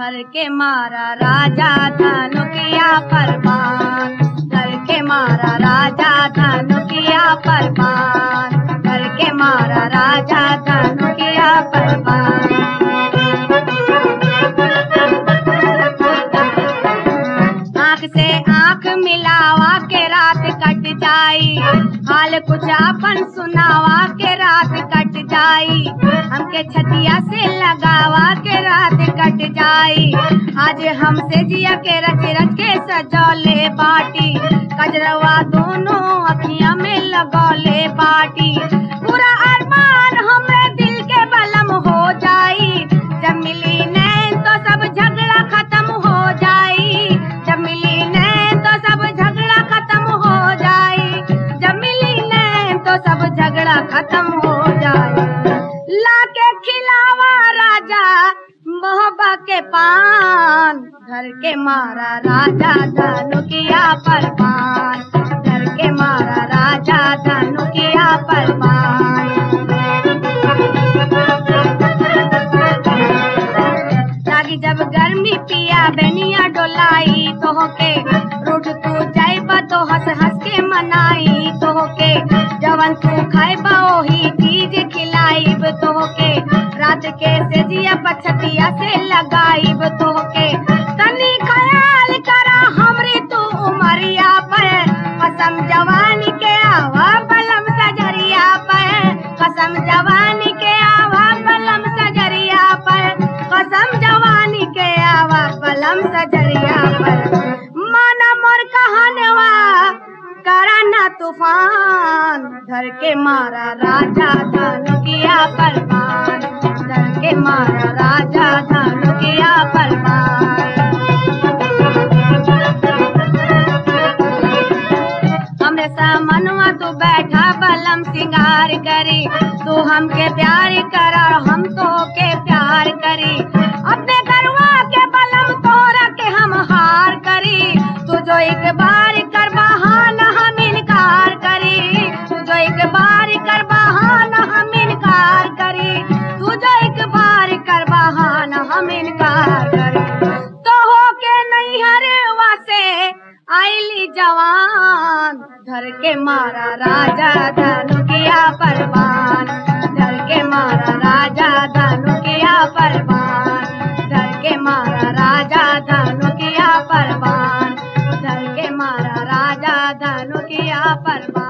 धर के मारा राजा धनुकिया परवान, धर के मारा राजा धनुकिया परवान, धर के मारा राजा धनुकिया परवान। आँख से आँख मिलावा के रात कट जाई, हाल कुछ अपन सुनावा के रात कट जाई, हमके छतिया से लगावा के रात कट जाई। आज हमसे जिया के रच रच के सजौले बाटी, कजरवा दोनों अखियां में लगौले बाटी। पूरा अरमान हमरे दिल के बलम हो जाई, जब मिली नैन तो सब झगड़ा खत्म हो जाई, जब मिली नैन तो सब झगड़ा खत्म हो जाई, जब मिली नैन तो सब झगड़ा खत्म हो जाई। लाके खिलावा राजा मोहब्बा के पान, धर के मारा राजा धनुकिया परवान, धर के मारा राजा धनुकिया परवान। लागी जब गर्मी पिया बेनिया डोलाई, तोहके रूठ तू जाइबा तो हंस हंस के मनाई, तोहके जवन तू खाइबा ओही चीज खिलाइब, तोहके रात के सेजिया पछतिया से लगाइब, तोहके तनी ख्याल करा हमरी तू उमरिया पर, कसम जवानी के आवा बलम सजरिया पर, कसम जवानी के आवा बलम सजरिया पर, कसम जवानी के आवा बलम सजरिया पर। माना मोर कहनवा करा ना तूफान, धर के मारा राजा धनुकिया परवान, धर के मारा राजा धनुकिया परवान। हमरे सामनवा तू बैठा बलम सिंगार करी, तू हमके प्यार करा हम तो के प्यार करी, अपने गरवा के बलम तोरा के हम हार करी। तू जो एक बार कर बहाना हम इनकार करी, तू जो एक बार कर बहाना हम इनकार करी, तू जो एक बार कर बहाना हम इनकार करी। तो हो के नहीं हरवा से आईली जवान, धर के मारा राजा धनुकिया परवान, धर के मारा राजा धनुकिया परवान, धर के मारा राजा धनुकिया परवान, धर के मारा राजा धनुकिया परवान।